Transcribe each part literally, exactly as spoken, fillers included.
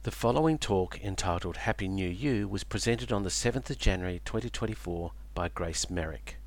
The following talk, entitled Happy New You, was presented on the seventh of January twenty twenty-four by Grace Merrick.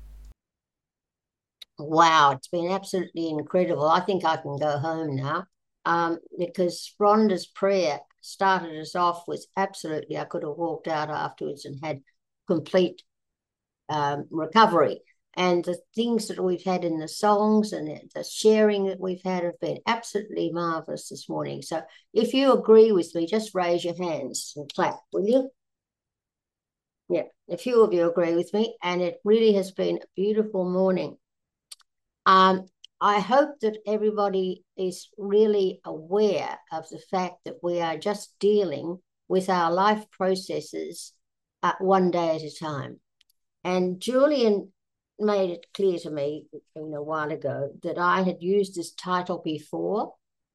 Wow, it's been absolutely incredible. I think I can go home now um, because Rhonda's prayer started us off with absolutely, I could have walked out afterwards and had complete um, recovery. And the things that we've had in the songs and the sharing that we've had have been absolutely marvelous this morning. So if you agree with me, just raise your hands and clap, will you? Yeah, a few of you agree with me, and it really has been a beautiful morning. Um, I hope that everybody is really aware of the fact that we are just dealing with our life processes uh, one day at a time. And Julian made it clear to me you know, a while ago that I had used this title before,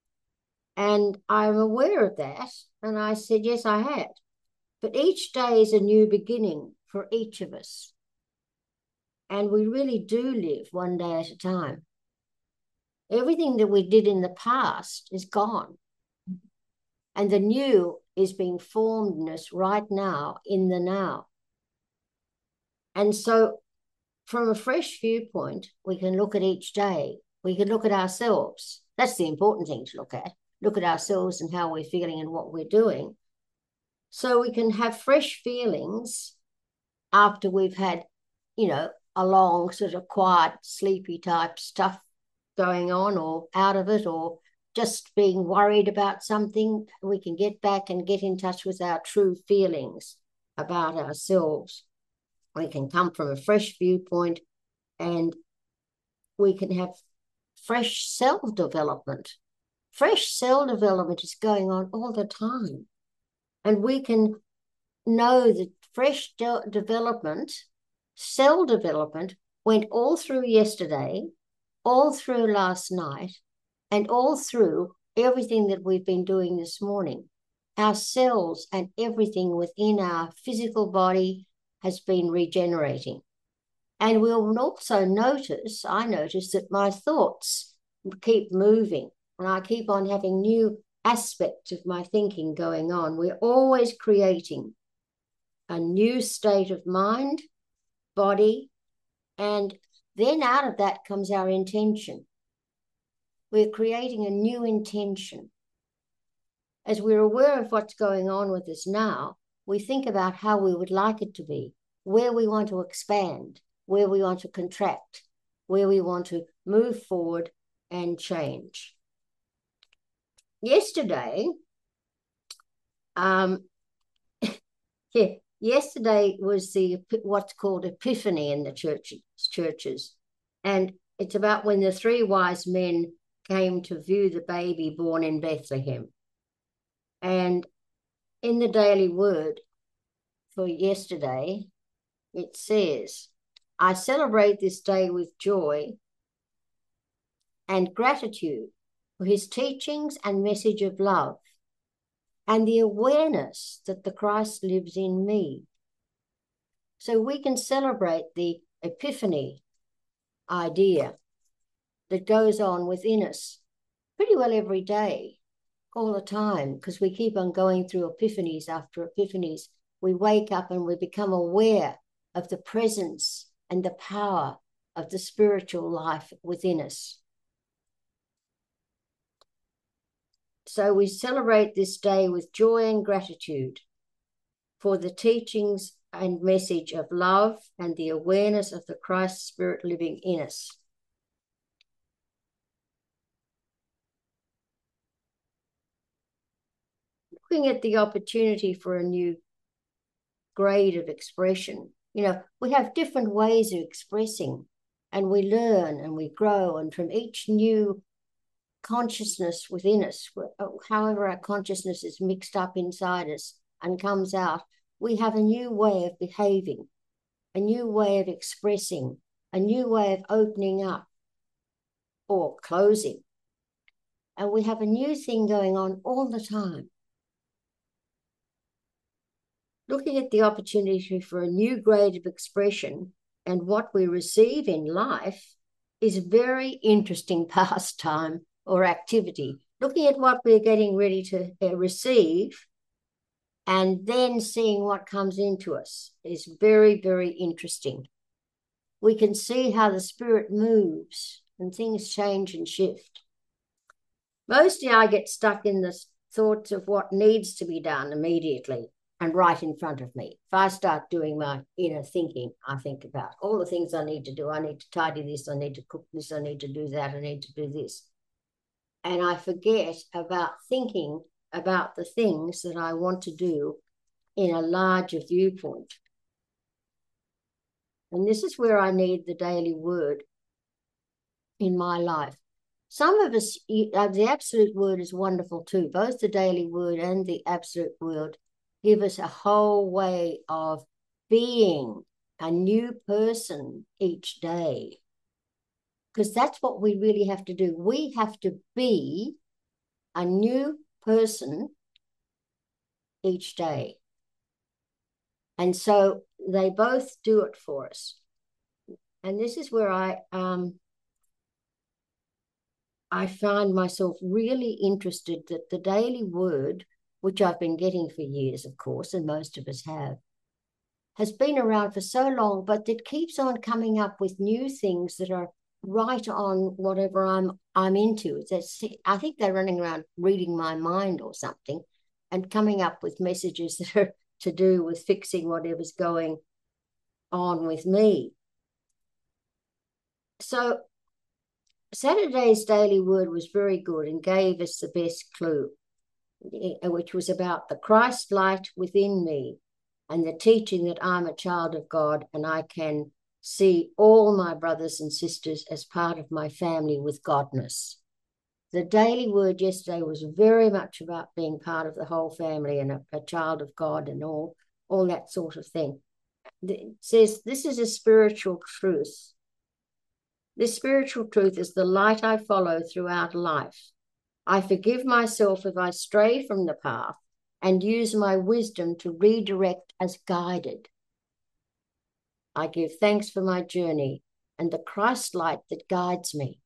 and I'm aware of that. And I said, yes, I had. But each day is a new beginning for each of us. And we really do live one day at a time. Everything that we did in the past is gone. And the new is being formed in us right now, in the now. And so from a fresh viewpoint, we can look at each day. We can look at ourselves. That's the important thing to look at. Look at ourselves and how we're feeling and what we're doing. So we can have fresh feelings after we've had, you know, a long sort of quiet, sleepy type stuff going on, or out of it, or just being worried about something. We can get back and get in touch with our true feelings about ourselves. We can come from a fresh viewpoint, and we can have fresh self-development. Fresh cell development is going on all the time. And we can know that fresh de- development, cell development, went all through yesterday, all through last night, and all through everything that we've been doing this morning. Our cells and everything within our physical body has been regenerating. And we'll also notice, I notice that my thoughts keep moving, and I keep on having new aspects of my thinking going on. We're always creating a new state of mind, body, and then out of that comes our intention. We're creating a new intention. As we're aware of what's going on with us now, we think about how we would like it to be, where we want to expand, where we want to contract, where we want to move forward and change. Yesterday, um, yeah, yesterday was the what's called Epiphany in the churches, churches, and it's about when the three wise men came to view the baby born in Bethlehem. And in the Daily Word for yesterday, it says, I celebrate this day with joy and gratitude for his teachings and message of love, and the awareness that the Christ lives in me. So we can celebrate the epiphany idea that goes on within us pretty well every day, all the time, because we keep on going through epiphanies after epiphanies. We wake up and we become aware of the presence and the power of the spiritual life within us. So we celebrate this day with joy and gratitude for the teachings and message of love and the awareness of the Christ Spirit living in us. Looking at the opportunity for a new grade of expression. You know, we have different ways of expressing, and we learn and we grow, and from each new consciousness within us, however our consciousness is mixed up inside us and comes out, we have a new way of behaving, a new way of expressing, a new way of opening up or closing. And we have a new thing going on all the time. Looking at the opportunity for a new grade of expression and what we receive in life is a very interesting pastime or activity. looking at what we're getting ready to uh, receive, and then seeing what comes into us is very, very interesting. We can see how the Spirit moves and things change and shift. Mostly I get stuck in the thoughts of what needs to be done immediately and right in front of me. If I start doing my inner thinking, I think about all the things I need to do. I need to tidy this, I need to cook this, I need to do that, I need to do this. And I forget about thinking about the things that I want to do in a larger viewpoint. And this is where I need the daily word in my life. Some of us, uh, the absolute word is wonderful too. Both the daily word and the absolute word give us a whole way of being a new person each day. Because that's what we really have to do. We have to be a new person each day. And so they both do it for us. And this is where I um I find myself really interested that the daily word, which I've been getting for years, of course, and most of us have, has been around for so long, but it keeps on coming up with new things that are right on whatever I'm I'm into. It's, I think they're running around reading my mind or something and coming up with messages that are to do with fixing whatever's going on with me. So Saturday's daily word was very good and gave us the best clue, which was about the Christ light within me and the teaching that I'm a child of God and I can see all my brothers and sisters as part of my family with godness. The daily word yesterday was very much about being part of the whole family and a, a child of God and all, all that sort of thing. It says this is a spiritual truth. This spiritual truth is the light I follow throughout life. I forgive myself if I stray from the path and use my wisdom to redirect as guided. I give thanks for my journey and the Christ light that guides me.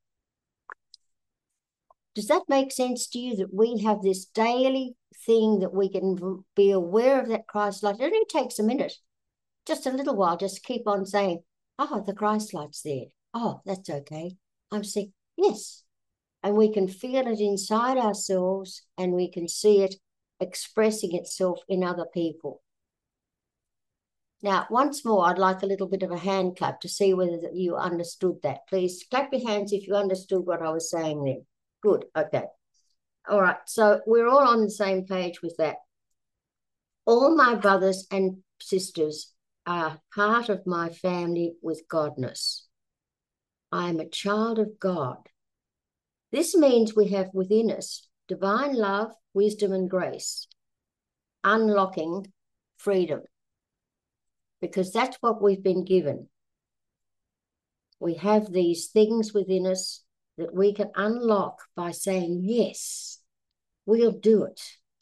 Does that make sense to you, that we have this daily thing that we can be aware of that Christ light? It only takes a minute, just a little while, just keep on saying, oh, the Christ light's there. Oh, that's okay. I'm sick. Yes. And we can feel it inside ourselves and we can see it expressing itself in other people. Now, once more, I'd like a little bit of a hand clap to see whether you understood that. Please clap your hands if you understood what I was saying there. Good. Okay. All right. So we're all on the same page with that. All my brothers and sisters are part of my family with godness. I am a child of God. This means we have within us divine love, wisdom, and grace, unlocking freedom, because that's what we've been given. We have these things within us that we can unlock by saying, yes, we'll do it.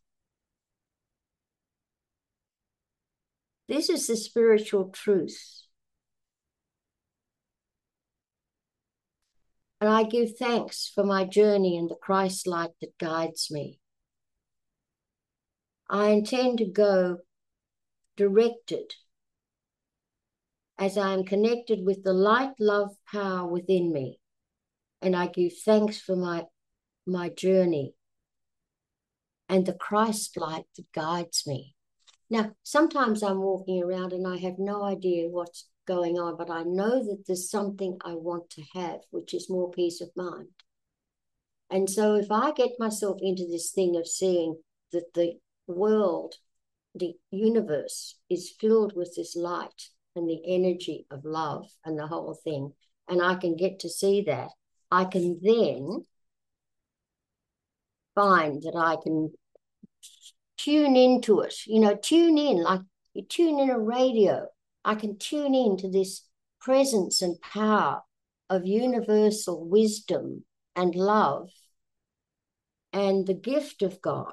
This is the spiritual truth. And I give thanks for my journey and the Christ light that guides me. I intend to go directed as I am connected with the light, love, power within me. And I give thanks for my, my journey and the Christ light that guides me. Now, sometimes I'm walking around and I have no idea what's going on, but I know that there's something I want to have, which is more peace of mind. And so if I get myself into this thing of seeing that the world, the universe is filled with this light and the energy of love and the whole thing, and I can get to see that, I can then find that I can tune into it, you know, tune in, like you tune in a radio. I can tune into this presence and power of universal wisdom and love and the gift of God.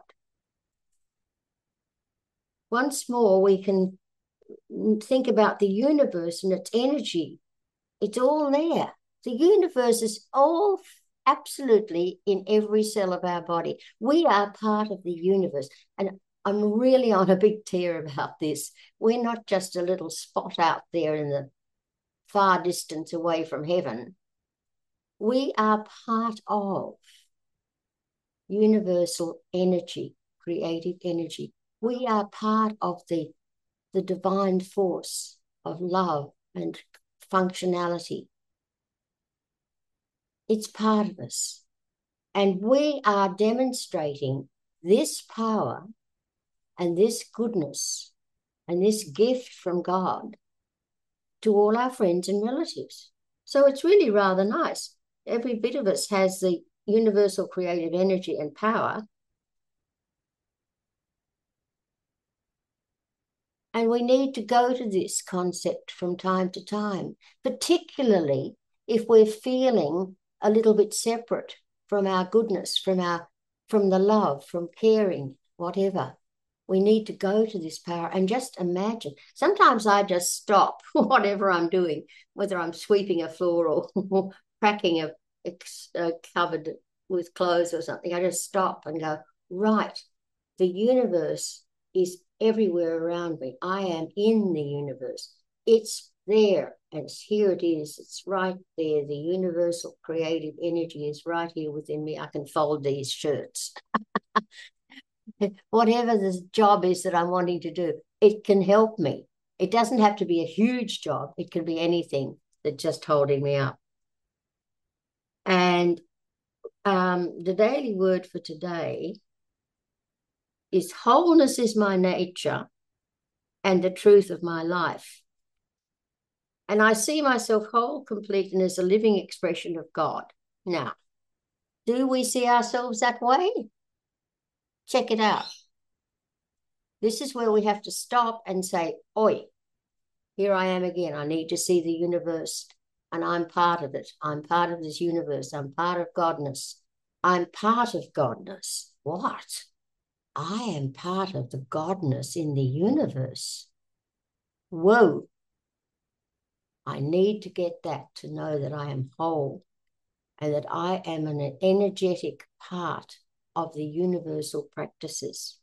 Once more, we can think about the universe and its energy. It's all there. The universe is all absolutely in every cell of our body. We are part of the universe. And I'm really on a big tear about this. We're not just a little spot out there in the far distance away from heaven. We are part of universal energy, creative energy. We are part of the, the divine force of love and functionality. It's part of us. And we are demonstrating this power and this goodness and this gift from God to all our friends and relatives. So it's really rather nice. Every bit of us has the universal creative energy and power. And we need to go to this concept from time to time, particularly if we're feeling a little bit separate from our goodness, from our, from the love, from caring, whatever. We need to go to this power and just imagine. Sometimes I just stop whatever I'm doing, whether I'm sweeping a floor or cracking a, a cupboard with clothes or something. I just stop and go, right, the universe is everywhere around me. I am in the universe. It's there, and it's, here it is. It's right there. The universal creative energy is right here within me. I can fold these shirts. Whatever the job is that I'm wanting to do, it can help me. It doesn't have to be a huge job. It can be anything that's just holding me up. And um, the daily word for today is wholeness is my nature and the truth of my life. And I see myself whole, complete, and as a living expression of God. Now, do we see ourselves that way? Check it out. This is where we have to stop and say, oi, here I am again. I need to see the universe, and I'm part of it. I'm part of this universe. I'm part of Godness. I'm part of Godness. What? I am part of the Godness in the universe. Whoa. I need to get that to know that I am whole and that I am an energetic part of the universal practices.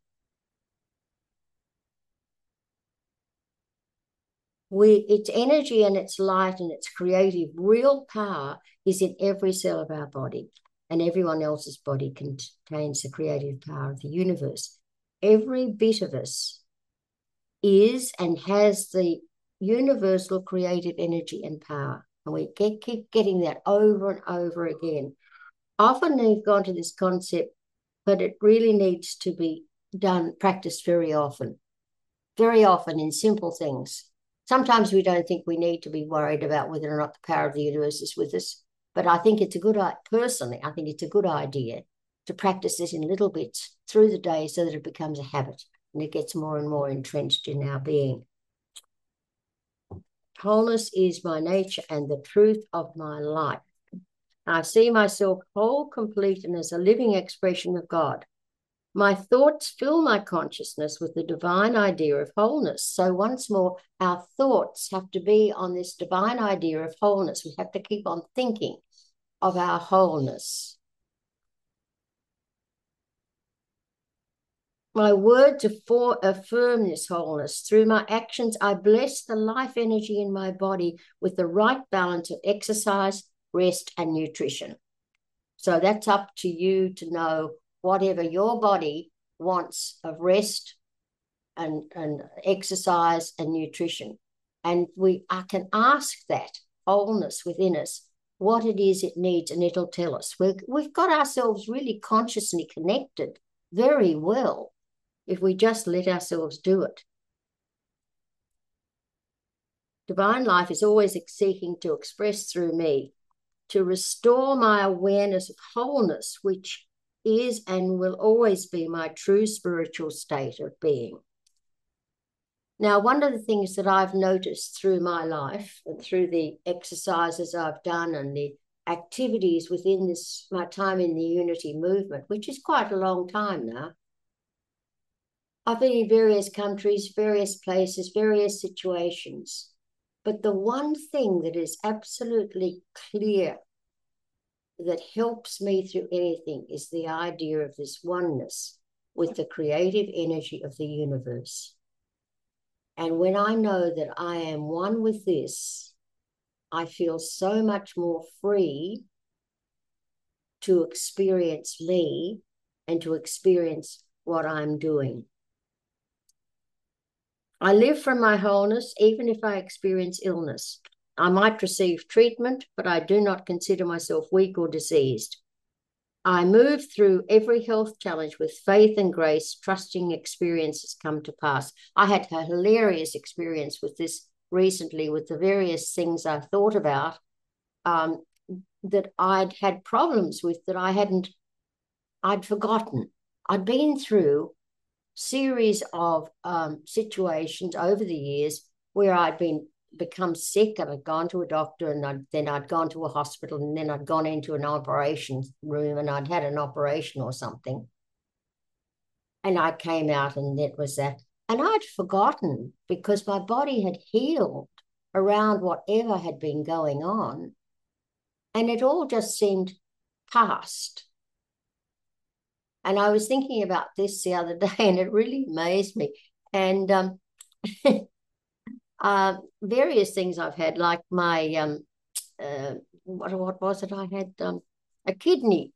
We, its energy and its light and its creative real power is in every cell of our body, and everyone else's body contains the creative power of the universe. Every bit of us is and has the universal creative energy and power, and we get, keep getting that over and over again. Often we've gone to this concept, but it really needs to be done, practiced very often, very often in simple things. Sometimes we don't think we need to be worried about whether or not the power of the universe is with us, but I think it's a good, personally, I think it's a good idea to practice it in little bits through the day so that it becomes a habit and it gets more and more entrenched in our being. Wholeness is my nature and the truth of my life. I see myself whole, complete, and as a living expression of God. My thoughts fill my consciousness with the divine idea of wholeness. So once more, our thoughts have to be on this divine idea of wholeness. We have to keep on thinking of our wholeness. My words affirm this wholeness. Through my actions, I bless the life energy in my body with the right balance of exercise, rest, and nutrition. So that's up to you to know whatever your body wants of rest and, and exercise and nutrition. And we I can ask that wholeness within us, what it is it needs, and it'll tell us. We're, we've got ourselves really consciously connected very well if we just let ourselves do it. Divine life is always seeking to express through me, to restore my awareness of wholeness, which is and will always be my true spiritual state of being. Now, one of the things that I've noticed through my life and through the exercises I've done and the activities within this, my time in the Unity movement, which is quite a long time now, I've been in various countries, various places, various situations. But the one thing that is absolutely clear that helps me through anything is the idea of this oneness with the creative energy of the universe. And when I know that I am one with this, I feel so much more free to experience me and to experience what I'm doing. I live from my wholeness, even if I experience illness. I might receive treatment, but I do not consider myself weak or diseased. I move through every health challenge with faith and grace, trusting experiences come to pass. I had a hilarious experience with this recently, with the various things I thought about um, that I'd had problems with that I hadn't, I'd forgotten. I'd been through series of um, situations over the years where I'd been become sick and I'd gone to a doctor and I'd, then I'd gone to a hospital and then I'd gone into an operation room and I'd had an operation or something. And I came out and it was that. And I'd forgotten because my body had healed around whatever had been going on. And it all just seemed past. And I was thinking about this the other day and it really amazed me. And um, uh, various things I've had, like my, um, uh, what, what was it I had? Um, a kidney.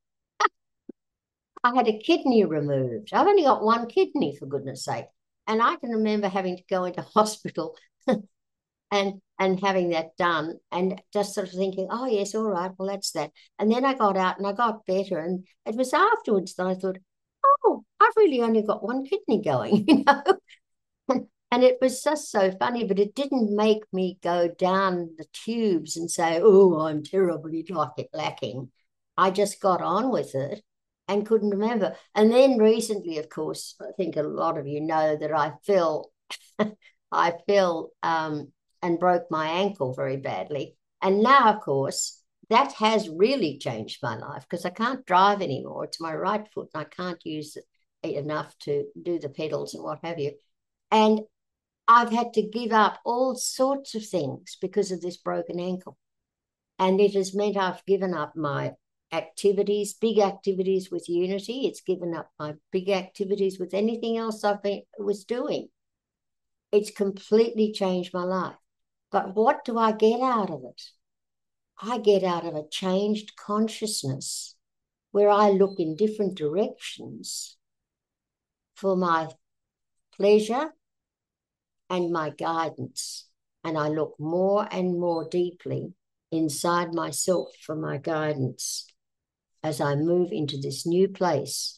I had a kidney removed. I've only got one kidney, for goodness sake. And I can remember having to go into hospital and and having that done and just sort of thinking, oh, yes, all right, well, that's that. And then I got out and I got better. And it was afterwards that I thought, oh, I've really only got one kidney going, you know. And, and it was just so funny, but it didn't make me go down the tubes and say, oh, I'm terribly lacking. I just got on with it and couldn't remember. And then recently, of course, I think a lot of you know that I fell, I fell um, and broke my ankle very badly. And now, of course, that has really changed my life because I can't drive anymore. It's my right foot and I can't use it enough to do the pedals and what have you. And I've had to give up all sorts of things because of this broken ankle. And it has meant I've given up my activities, big activities with Unity. It's given up my big activities with anything else I've been was doing. It's completely changed my life. But what do I get out of it? I get out of a changed consciousness where I look in different directions for my pleasure and my guidance. And I look more and more deeply inside myself for my guidance as I move into this new place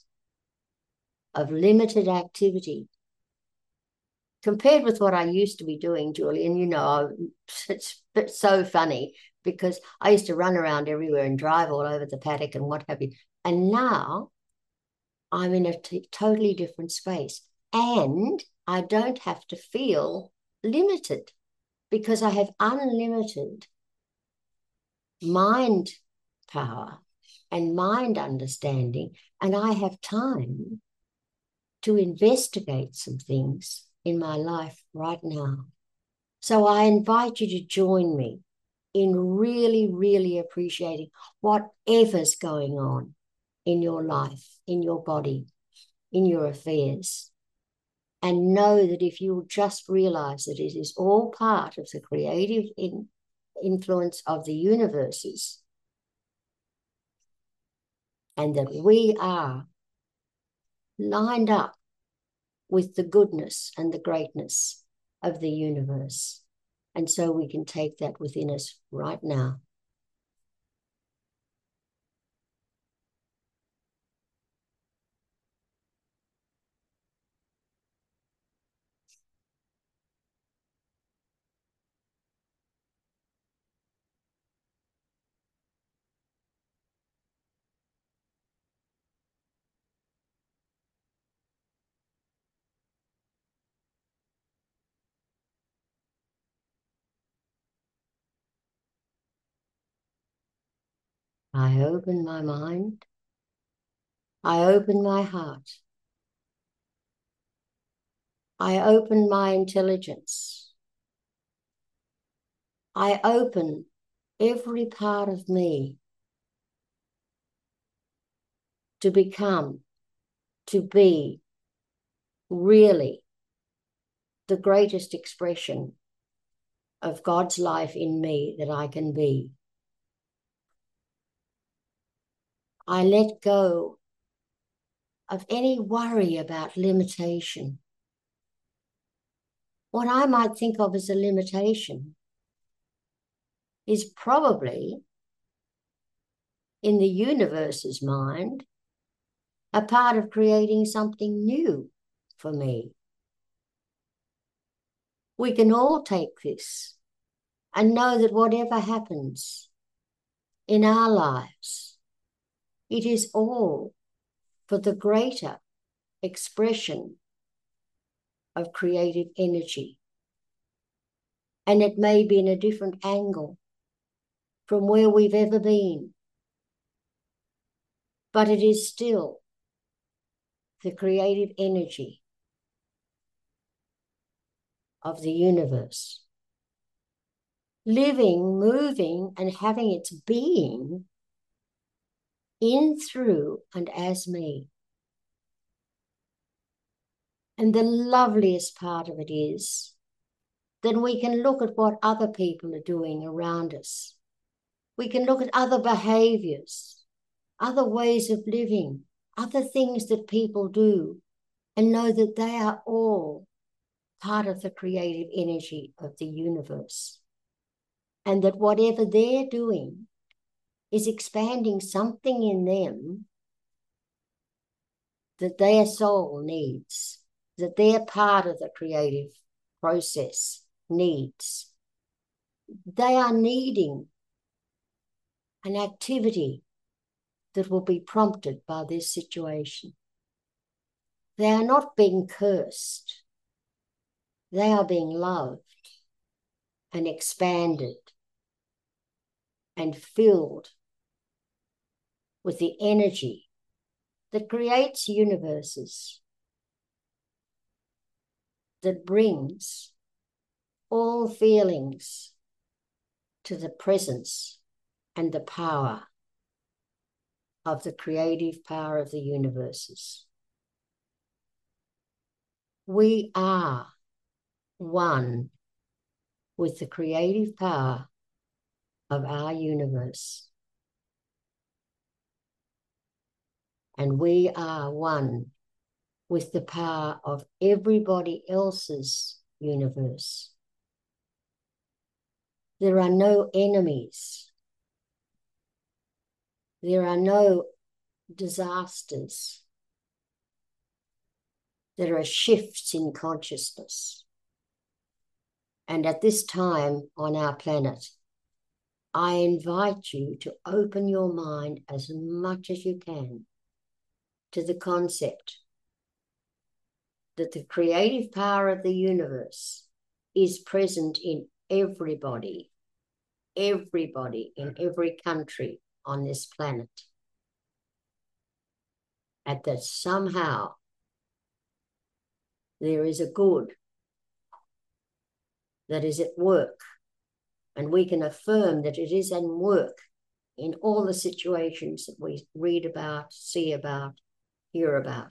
of limited activity. Compared with what I used to be doing, Julie, and you know, it's, it's so funny because I used to run around everywhere and drive all over the paddock and what have you. And now I'm in a t- totally different space. And I don't have to feel limited because I have unlimited mind power and mind understanding. And I have time to investigate some things in my life right now. So I invite you to join me in really, really appreciating whatever's going on in your life, in your body, in your affairs. And know that if you just realize that it is all part of the creative in, influence of the universes, and that we are lined up with the goodness and the greatness of the universe. And so we can take that within us right now. I open my mind. I open my heart. I open my intelligence. I open every part of me to become, to be really the greatest expression of God's life in me that I can be. I let go of any worry about limitation. What I might think of as a limitation is probably, in the universe's mind, a part of creating something new for me. We can all take this and know that whatever happens in our lives, it is all for the greater expression of creative energy. And it may be in a different angle from where we've ever been, but it is still the creative energy of the universe, living, moving, and having its being in, through, and as me. And the loveliest part of it is that we can look at what other people are doing around us. We can look at other behaviors, other ways of living, other things that people do, and know that they are all part of the creative energy of the universe. And that whatever they're doing is expanding something in them that their soul needs, that their part of the creative process needs. They are needing an activity that will be prompted by this situation. They are not being cursed. They are being loved and expanded and filled with the energy that creates universes, that brings all feelings to the presence and the power of the creative power of the universes. We are one with the creative power of our universe. And we are one with the power of everybody else's universe. There are no enemies. There are no disasters. There are shifts in consciousness. And at this time on our planet, I invite you to open your mind as much as you can to the concept that the creative power of the universe is present in everybody, everybody in every country on this planet. And that somehow there is a good that is at work, and we can affirm that it is at work in all the situations that we read about, see about, hear about.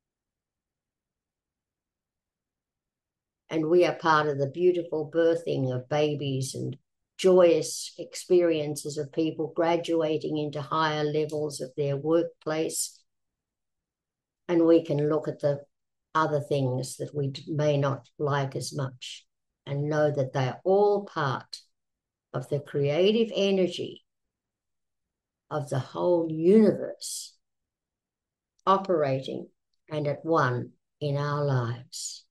And we are part of the beautiful birthing of babies and joyous experiences of people graduating into higher levels of their workplace. And we can look at the other things that we may not like as much and know that they are all part of the creative energy of the whole universe operating and at one in our lives.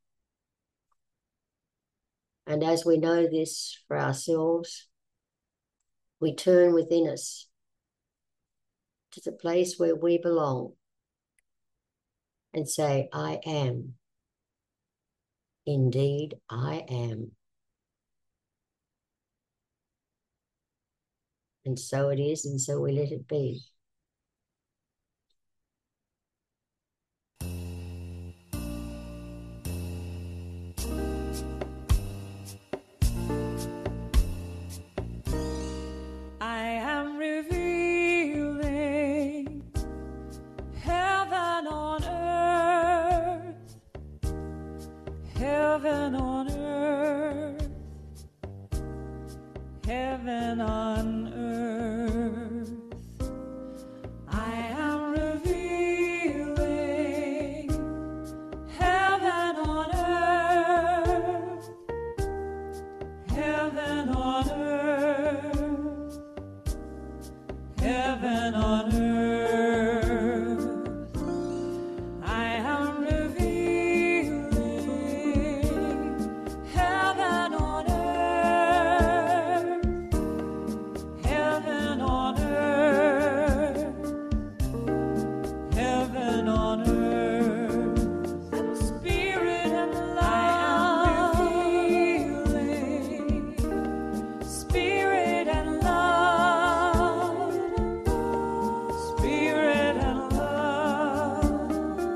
And as we know this for ourselves, we turn within us to the place where we belong and say, I am. Indeed, I am. And so it is, and so we let it be. I am revealing heaven on earth, heaven on earth. I am revealing heaven on earth, heaven on earth, heaven on earth. I am revealing heaven on earth, heaven on earth, heaven on earth. And spirit and love, I am revealing spirit and love, spirit and love,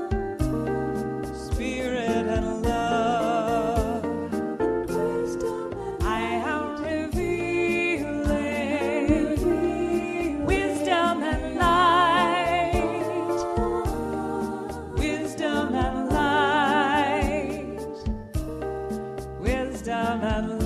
spirit and love. I am revealing wisdom and light, wisdom and light, wisdom and light.